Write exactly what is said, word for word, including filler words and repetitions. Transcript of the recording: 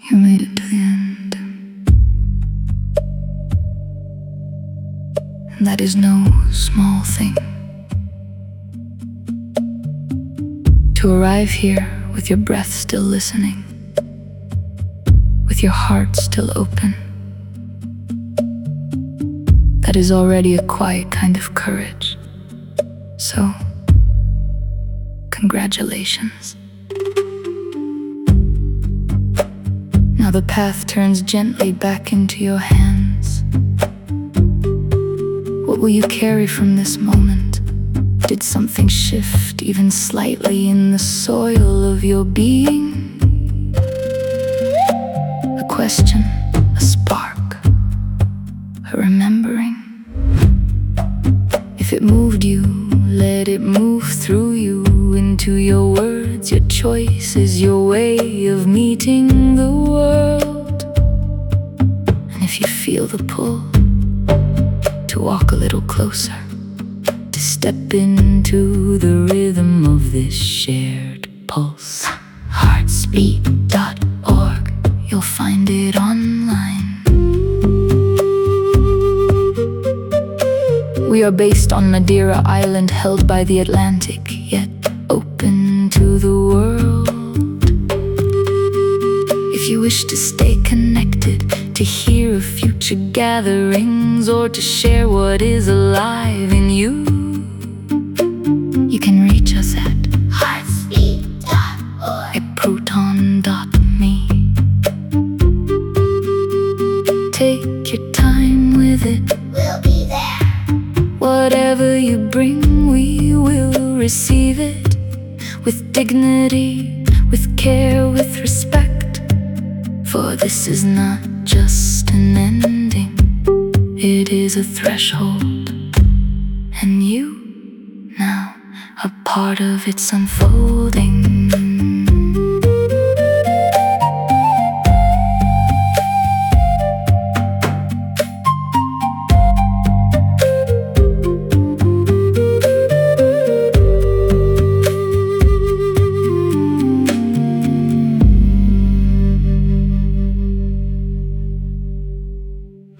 You made it to the end. And that is no small thing. To arrive here with your breath still listening, with your heart still open, that is already a quiet kind of courage. So, congratulations. Now the path turns gently back into your hands. What will you carry from this moment? Did something shift even slightly in the soil of your being? A question, a spark, a remembering. If it moved you, let it move through you, into your words, your choices, your way of meeting the world. And if you feel the pull, to walk a little closer, to step into the rhythm of this shared pulse. Heartsbeat dot org, you'll find it online. We are based on Madeira Island, held by the Atlantic, yet open to the world. If you wish to stay connected, to hear of future gatherings, or to share what is alive in you, you can reach us at heartsbeat dot org, at proton dot me. Take your time with it, we'll be there. Whatever you bring, we will receive it with dignity, with care, with respect. For this is not just an ending, it is a threshold, and you, now, a part of its unfolding.